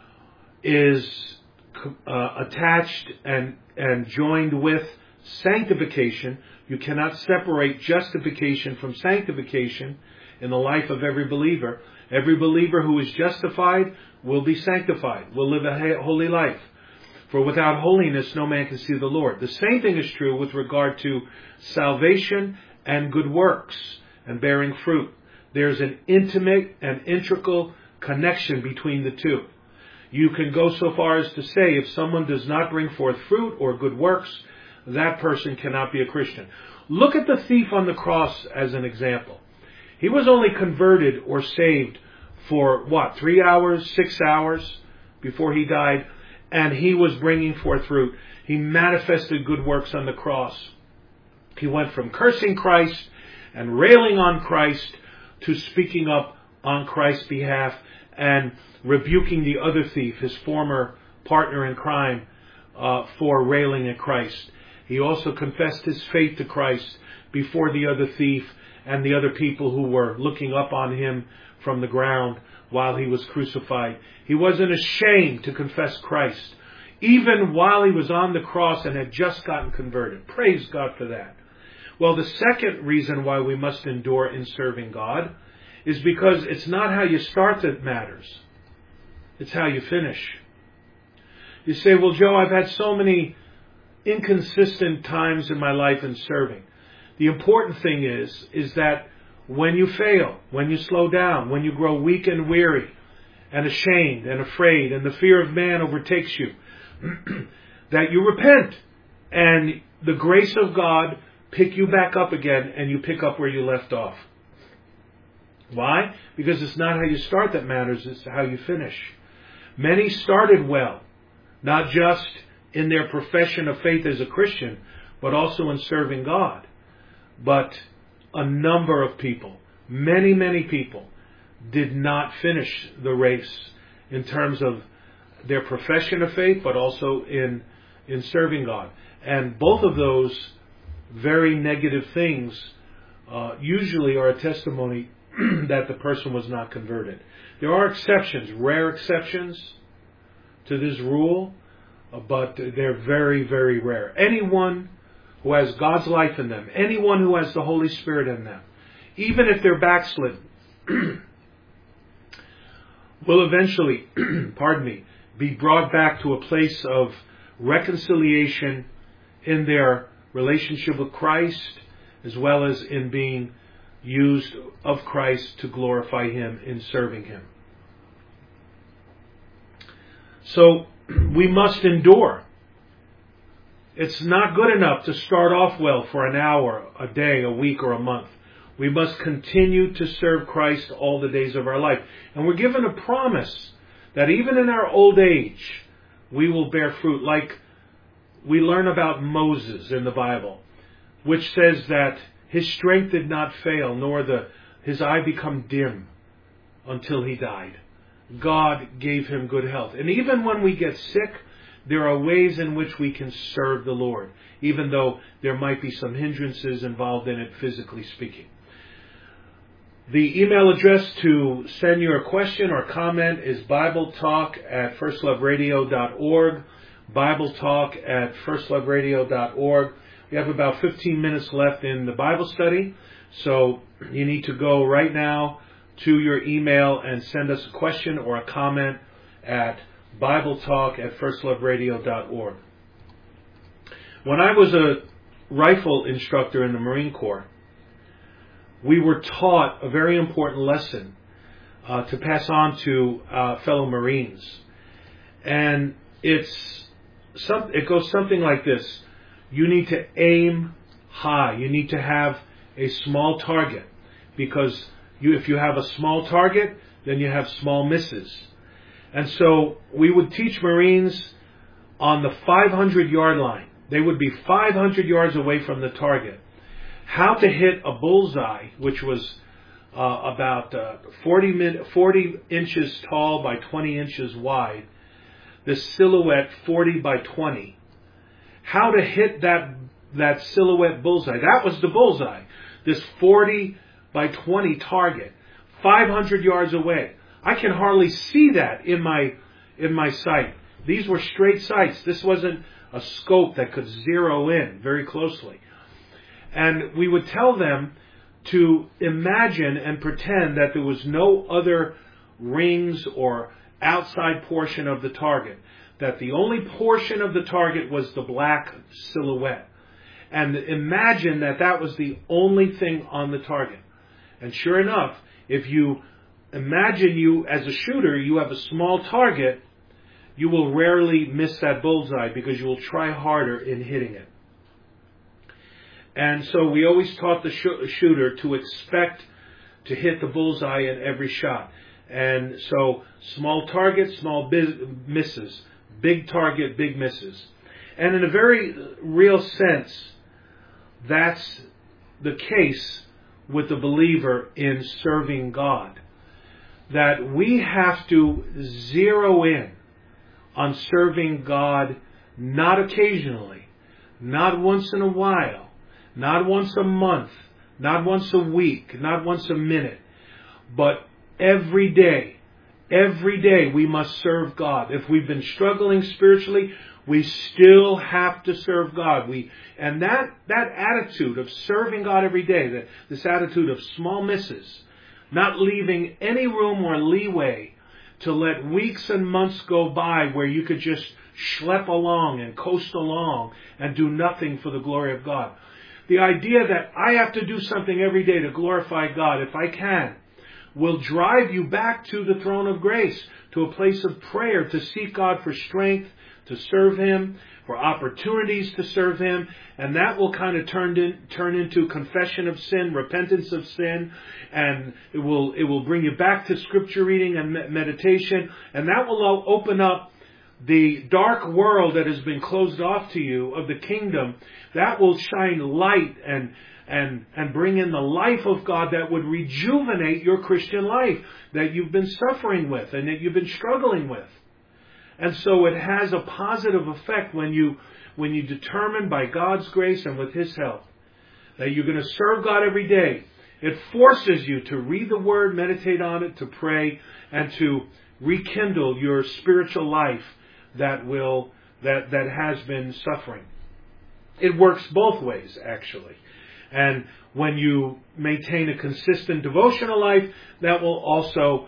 is uh, attached and, and joined with sanctification, you cannot separate justification from sanctification in the life of every believer. Every believer who is justified will be sanctified, will live a holy life. For without holiness, no man can see the Lord. The same thing is true with regard to salvation and good works and bearing fruit. There's an intimate and integral connection between the two. You can go so far as to say if someone does not bring forth fruit or good works, that person cannot be a Christian. Look at the thief on the cross as an example. He was only converted or saved for, what, three hours, six hours before he died, and he was bringing forth fruit. He manifested good works on the cross. He went from cursing Christ and railing on Christ to speaking up on Christ's behalf and rebuking the other thief, his former partner in crime, uh, for railing at Christ. He also confessed his faith to Christ before the other thief and the other people who were looking up on him from the ground while he was crucified. He wasn't ashamed to confess Christ, even while he was on the cross and had just gotten converted. Praise God for that. Well, the second reason why we must endure in serving God is because it's not how you start that matters. It's how you finish. You say, well, Joe, I've had so many inconsistent times in my life in serving. The important thing is, is that when you fail, when you slow down, when you grow weak and weary and ashamed and afraid and the fear of man overtakes you, that you repent and the grace of God pick you back up again and you pick up where you left off. Why? Because it's not how you start that matters, it's how you finish. Many started well, not just in their profession of faith as a Christian, but also in serving God. But a number of people, many, many people, did not finish the race in terms of their profession of faith, but also in in serving God. And both of those very negative things uh, usually are a testimony that the person was not converted. There are exceptions, rare exceptions to this rule, uh, but they're very, very rare. Anyone who has God's life in them, anyone who has the Holy Spirit in them, even if they're backslidden, will eventually, pardon me, be brought back to a place of reconciliation in their relationship with Christ, as well as in being used of Christ to glorify Him in serving Him. So, we must endure. It's not good enough to start off well for an hour, a day, a week, or a month. We must continue to serve Christ all the days of our life. And we're given a promise that even in our old age, we will bear fruit. Like we learn about Moses in the Bible, which says that his strength did not fail, nor the his eye become dim until he died. God gave him good health. And even when we get sick, there are ways in which we can serve the Lord, even though there might be some hindrances involved in it, physically speaking. The email address to send your question or comment is BibleTalk at first love radio dot org. BibleTalk at first love radio dot org. We have about fifteen minutes left in the Bible study, so you need to go right now to your email and send us a question or a comment at Bible Talk at first love radio dot org. When I was a rifle instructor in the Marine Corps, we were taught a very important lesson uh, to pass on to uh, fellow Marines. And it's some, it goes something like this. You need to aim high. You need to have a small target, because you, if you have a small target, then you have small misses. And so we would teach Marines on the five hundred yard line. They would be five hundred yards away from the target. How to hit a bullseye, which was uh, about uh, forty, min- forty inches tall by twenty inches wide. The silhouette forty by twenty. How to hit that that silhouette bullseye. That was the bullseye. This forty by twenty target, five hundred yards away. I can hardly see that in my in my sight. These were straight sights. This wasn't a scope that could zero in very closely. And we would tell them to imagine and pretend that there was no other rings or outside portion of the target, that the only portion of the target was the black silhouette. And imagine that that was the only thing on the target. And sure enough, if you imagine you as a shooter, you have a small target, you will rarely miss that bullseye because you will try harder in hitting it. And so we always taught the sh- shooter to expect to hit the bullseye in every shot. And so small target, small biz- misses. Big target, big misses. And in a very real sense, that's the case with the believer in serving God. That we have to zero in on serving God, not occasionally, not once in a while, not once a month, not once a week, not once a minute, but every day. Every day we must serve God. If we've been struggling spiritually, we still have to serve God. We and that that attitude of serving God every day, that this attitude of small misses, not leaving any room or leeway to let weeks and months go by where you could just schlep along and coast along and do nothing for the glory of God. The idea that I have to do something every day to glorify God, if I can, will drive you back to the throne of grace, to a place of prayer, to seek God for strength, to serve Him, for opportunities to serve Him, and that will kind of turn in, turn into confession of sin, repentance of sin, and it will it will bring you back to scripture reading and meditation, and that will open up the dark world that has been closed off to you of the kingdom. That will shine light and and and bring in the life of God that would rejuvenate your Christian life that you've been suffering with and that you've been struggling with. And so it has a positive effect when you when you determine by God's grace and with His help that you're going to serve God every day. It forces you to read the Word, meditate on it, to pray, and to rekindle your spiritual life that will that that has been suffering. It works both ways, actually. And when you maintain a consistent devotional life, that will also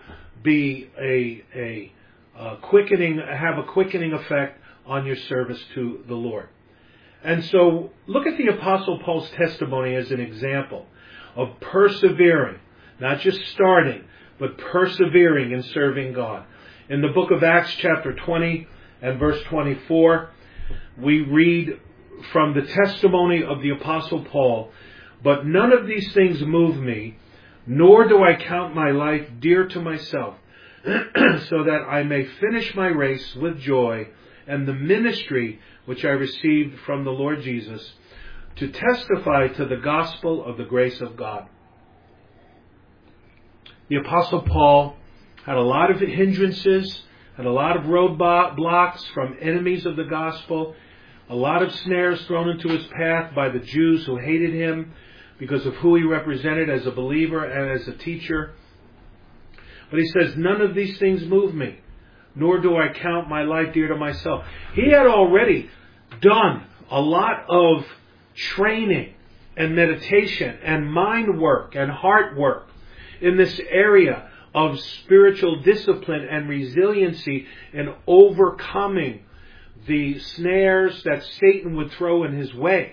be a, a, a quickening, have a quickening effect on your service to the Lord. And so look at the Apostle Paul's testimony as an example of persevering, not just starting, but persevering in serving God. In the book of Acts chapter twenty and verse twenty-four, we read from the testimony of the Apostle Paul, "But none of these things move me, nor do I count my life dear to myself, so that I may finish my race with joy and the ministry which I received from the Lord Jesus, to testify to the gospel of the grace of God." The Apostle Paul had a lot of hindrances, had a lot of roadblocks from enemies of the gospel, a lot of snares thrown into his path by the Jews who hated him because of who he represented as a believer and as a teacher. But he says, none of these things move me, nor do I count my life dear to myself. He had already done a lot of training and meditation and mind work and heart work in this area of spiritual discipline and resiliency in overcoming the snares that Satan would throw in his way.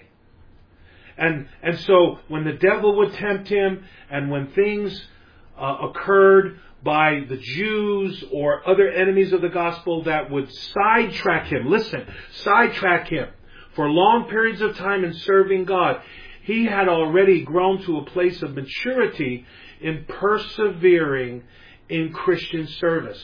And and so when the devil would tempt him, and when things uh, occurred by the Jews or other enemies of the gospel that would sidetrack him, listen, sidetrack him for long periods of time in serving God, he had already grown to a place of maturity in persevering in Christian service.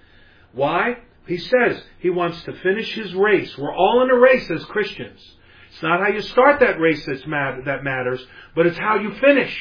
Why? He says he wants to finish his race. We're all in a race as Christians. It's not how you start that race that's mat- that matters, but it's how you finish.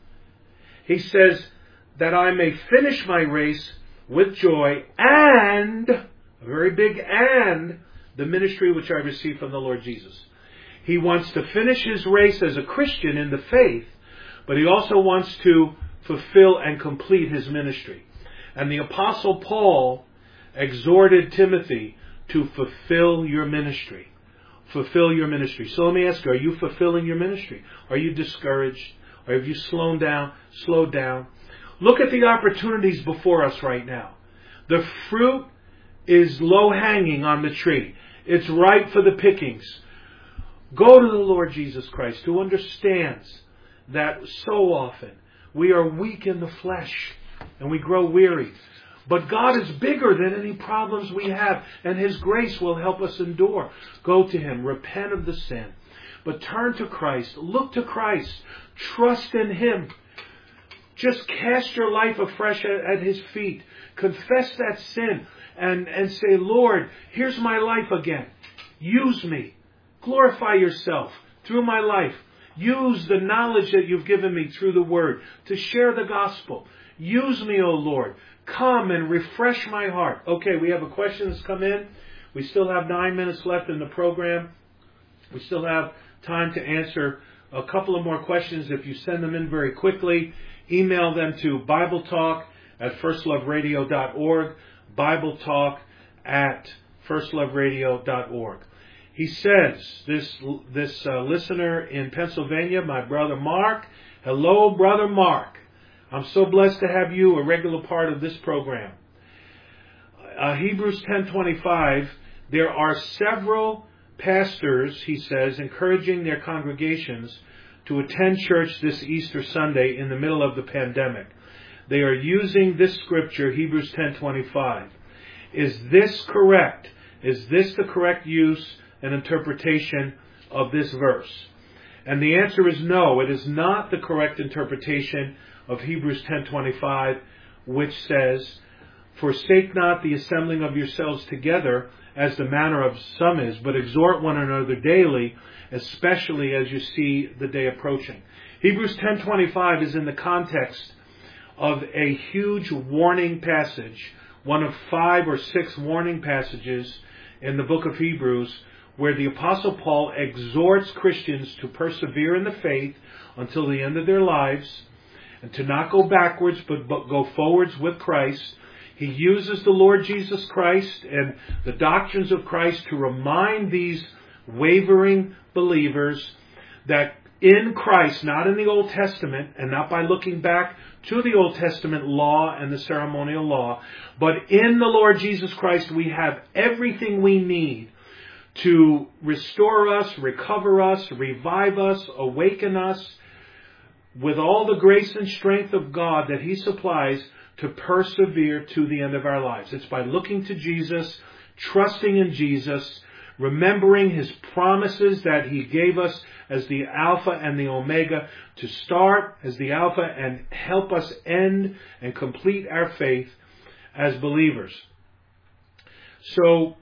He says that I may finish my race with joy and, a very big and, the ministry which I received from the Lord Jesus. He wants to finish his race as a Christian in the faith, but he also wants to fulfill and complete his ministry. And the Apostle Paul exhorted Timothy to fulfill your ministry. Fulfill your ministry. So let me ask you, are you fulfilling your ministry? Are you discouraged? Or have you slowed down? Slowed down? Look at the opportunities before us right now. The fruit is low hanging on the tree. It's ripe for the pickings. Go to the Lord Jesus Christ, who understands that so often we are weak in the flesh and we grow weary. But God is bigger than any problems we have, and His grace will help us endure. Go to Him, repent of the sin, but turn to Christ, look to Christ, trust in Him. Just cast your life afresh at, at His feet. Confess that sin and, and say, Lord, here's my life again. Use me. Glorify yourself through my life. Use the knowledge that you've given me through the Word to share the gospel. Use me, O Lord. Come and refresh my heart. Okay, we have a question that's come in. We still have nine minutes left in the program. We still have time to answer a couple of more questions. If you send them in very quickly, email them to BibleTalk at first love radio dot org, BibleTalk at first love radio dot org. He says, this this uh, listener in Pennsylvania, my brother Mark. Hello, brother Mark. I'm so blessed to have you a regular part of this program. Uh, Hebrews ten twenty-five, there are several pastors, he says, encouraging their congregations to attend church this Easter Sunday in the middle of the pandemic. They are using this scripture, Hebrews ten twenty-five. Is this correct? Is this the correct use and interpretation of this verse? And the answer is no, it is not the correct interpretation of Hebrews ten twenty-five, which says, forsake not the assembling of yourselves together, as the manner of some is, but exhort one another daily, especially as you see the day approaching. Hebrews ten twenty-five is in the context of a huge warning passage, one of five or six warning passages in the book of Hebrews, where the Apostle Paul exhorts Christians to persevere in the faith until the end of their lives, and to not go backwards, but, but go forwards with Christ. He uses the Lord Jesus Christ and the doctrines of Christ to remind these wavering believers that in Christ, not in the Old Testament, and not by looking back to the Old Testament law and the ceremonial law, but in the Lord Jesus Christ we have everything we need to restore us, recover us, revive us, awaken us, with all the grace and strength of God that He supplies to persevere to the end of our lives. It's by looking to Jesus, trusting in Jesus, remembering His promises that He gave us as the Alpha and the Omega, to start as the Alpha and help us end and complete our faith as believers. So,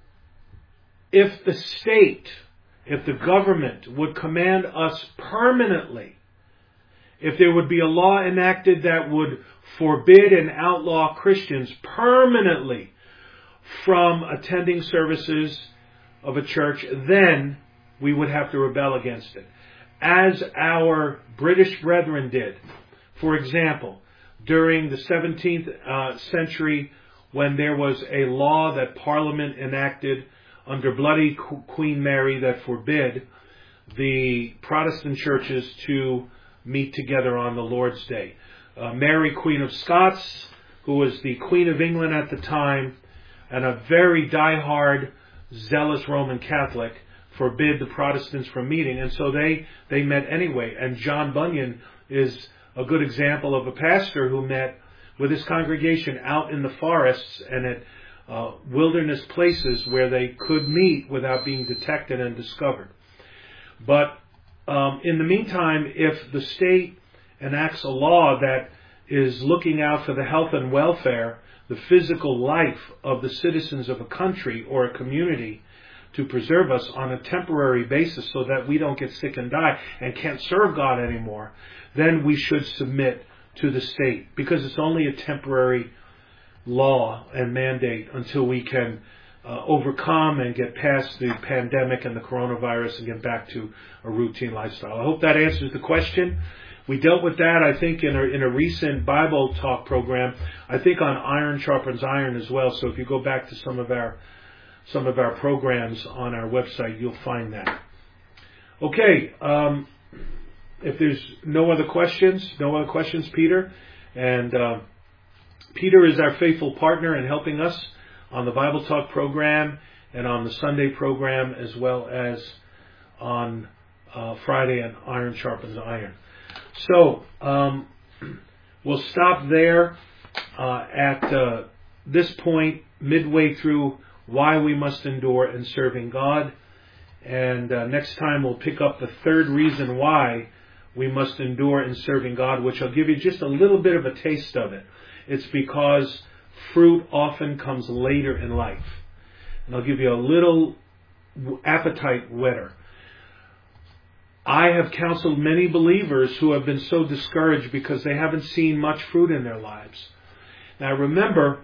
if the state, if the government would command us permanently, if there would be a law enacted that would forbid and outlaw Christians permanently from attending services of a church, then we would have to rebel against it. As our British brethren did. For example, during the seventeenth uh, century, when there was a law that Parliament enacted under Bloody Queen Mary that forbid the Protestant churches to meet together on the Lord's Day. Uh, Mary, Queen of Scots, who was the Queen of England at the time, and a very diehard, zealous Roman Catholic, forbid the Protestants from meeting, and so they, they met anyway. And John Bunyan is a good example of a pastor who met with his congregation out in the forests and at uh, wilderness places where they could meet without being detected and discovered. But um, in the meantime, if the state enacts a law that is looking out for the health and welfare, the physical life of the citizens of a country or a community, to preserve us on a temporary basis so that we don't get sick and die and can't serve God anymore, then we should submit to the state, because it's only a temporary law and mandate until we can uh, overcome and get past the pandemic and the coronavirus and get back to a routine lifestyle. I hope that answers the question. We dealt with that, I think, in a, in a recent Bible talk program, I think on Iron Sharpens Iron as well. So if you go back to some of our some of our programs on our website, you'll find that. Okay, um, if there's no other questions, no other questions, Peter. And uh, Peter is our faithful partner in helping us on the Bible Talk program and on the Sunday program, as well as on uh, Friday on Iron Sharpens Iron. So, um, we'll stop there uh, at uh, this point, midway through why we must endure in serving God. And uh, next time we'll pick up the third reason why we must endure in serving God, which I'll give you just a little bit of a taste of it. It's because fruit often comes later in life. And I'll give you a little appetite whetter. I have counseled many believers who have been so discouraged because they haven't seen much fruit in their lives. Now remember,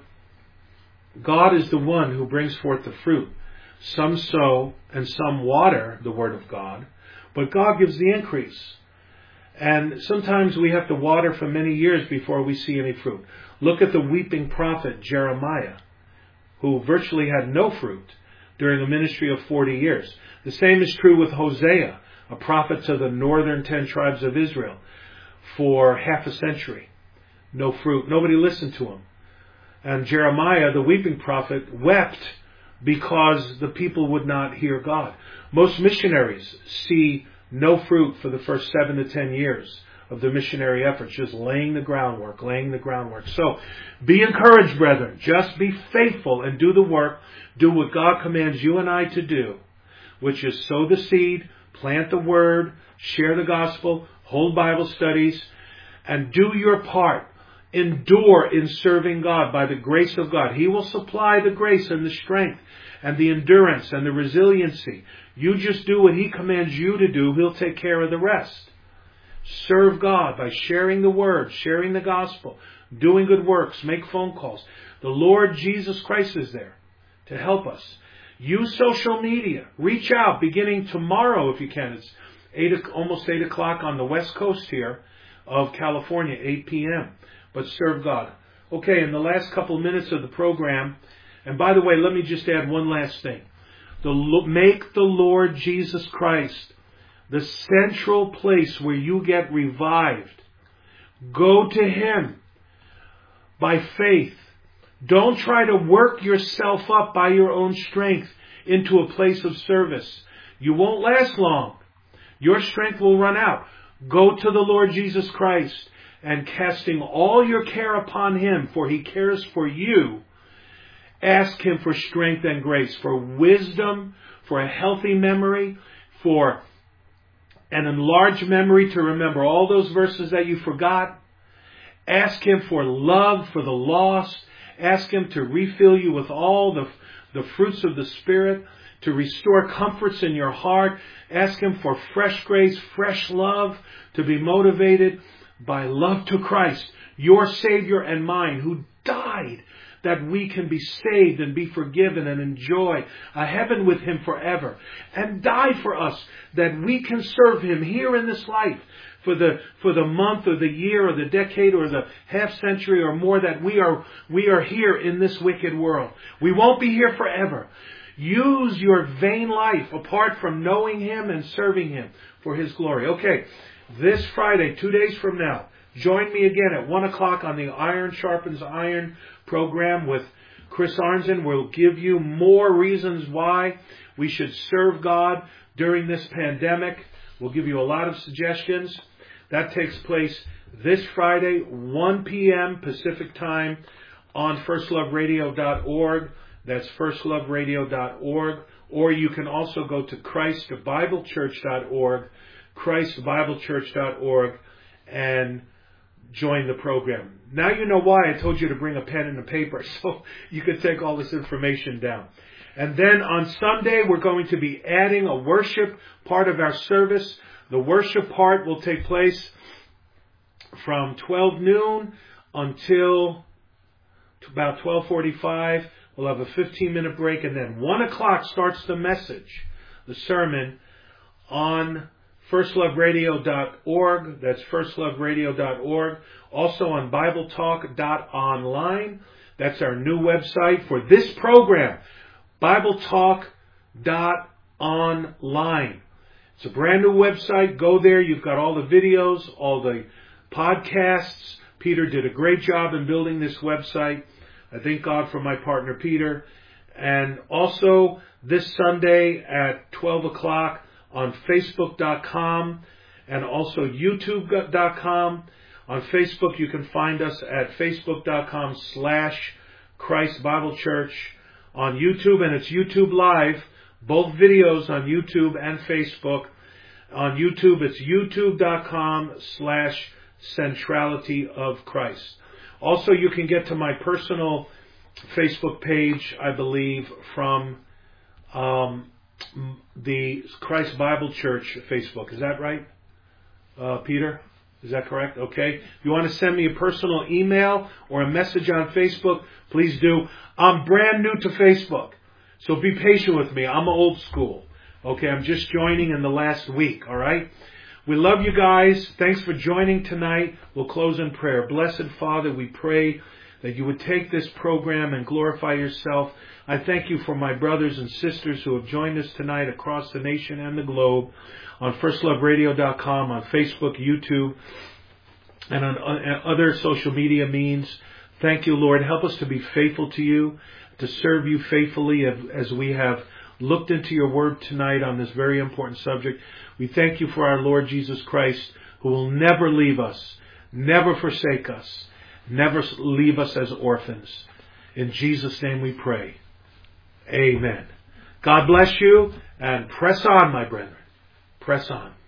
God is the one who brings forth the fruit. Some sow and some water the Word of God, but God gives the increase. And sometimes we have to water for many years before we see any fruit. Look at the weeping prophet Jeremiah, who virtually had no fruit during a ministry of forty years. The same is true with Hosea, a prophet to the northern ten tribes of Israel, for half a century. No fruit. Nobody listened to him. And Jeremiah, the weeping prophet, wept because the people would not hear God. Most missionaries see no fruit for the first seven to ten years of the missionary efforts, just laying the groundwork, laying the groundwork. So, be encouraged, brethren. Just be faithful and do the work. Do what God commands you and I to do, which is sow the seed, plant the word, share the gospel, hold Bible studies, and do your part. Endure in serving God by the grace of God. He will supply the grace and the strength and the endurance and the resiliency. You just do what He commands you to do. He'll take care of the rest. Serve God by sharing the word, sharing the gospel, doing good works, make phone calls. The Lord Jesus Christ is there to help us. Use social media. Reach out beginning tomorrow if you can. It's eight, almost eight o'clock on the west coast here of California, eight p.m. But serve God. Okay, in the last couple of minutes of the program, and by the way, let me just add one last thing. The, make the Lord Jesus Christ the central place where you get revived. Go to Him by faith. Don't try to work yourself up by your own strength into a place of service. You won't last long. Your strength will run out. Go to the Lord Jesus Christ, and casting all your care upon Him, for He cares for you. Ask Him for strength and grace, for wisdom, for a healthy memory, for an enlarged memory to remember all those verses that you forgot. Ask Him for love for the lost. Ask Him to refill you with all the, the fruits of the Spirit, to restore comforts in your heart. Ask Him for fresh grace, fresh love, to be motivated by love to Christ, your Savior and mine, who died that we can be saved and be forgiven and enjoy a heaven with Him forever, and died for us that we can serve Him here in this life for the for the month or the year or the decade or the half century or more that we are we are here in this wicked world. We won't be here forever. Use your vain life apart from knowing Him and serving Him for His glory. Okay, this Friday, two days from now, Join me again at one o'clock on the Iron Sharpens Iron program with Chris Arnzen. We'll give you more reasons why we should serve God during this pandemic. We'll give you a lot of suggestions. That takes place this Friday, one p.m. Pacific time on first love radio dot org. That's first love radio dot org. Or you can also go to christ bible church dot org, christ bible church dot org, and join the program. Now you know why I told you to bring a pen and a paper, so you can take all this information down. And then on Sunday, we're going to be adding a worship part of our service. The worship part will take place from twelve noon until about twelve forty-five. We'll have a fifteen minute break, and then one o'clock starts the message, the sermon, on first love radio dot org. That's first love radio dot org. Also on bible talk dot online. That's our new website for this program, bible talk dot online. It's a brand new website. Go there. You've got all the videos, all the podcasts. Peter did a great job in building this website. I thank God for my partner, Peter. And also this Sunday at twelve o'clock on facebook dot com and also youtube dot com. On Facebook, you can find us at facebook dot com slash Christ Bible Church. On YouTube, and it's YouTube Live, both videos on YouTube and Facebook. On YouTube, it's youtube dot com slash Centrality of Christ. Also, you can get to my personal Facebook page, I believe, from um, the Christ Bible Church Facebook. Is that right, uh, Peter? Is that correct? Okay. If you want to send me a personal email or a message on Facebook, please do. I'm brand new to Facebook, so be patient with me. I'm old school. Okay, I'm just joining in the last week, all right? We love you guys. Thanks for joining tonight. We'll close in prayer. Blessed Father, we pray that you would take this program and glorify yourself. I thank you for my brothers and sisters who have joined us tonight across the nation and the globe on first love radio dot com, on Facebook, YouTube, and on other social media means. Thank you, Lord. Help us to be faithful to you, to serve you faithfully as we have looked into your word tonight on this very important subject. We thank you for our Lord Jesus Christ, who will never leave us, never forsake us, never leave us as orphans. In Jesus' name we pray. Amen. God bless you, and press on, my brethren. Press on.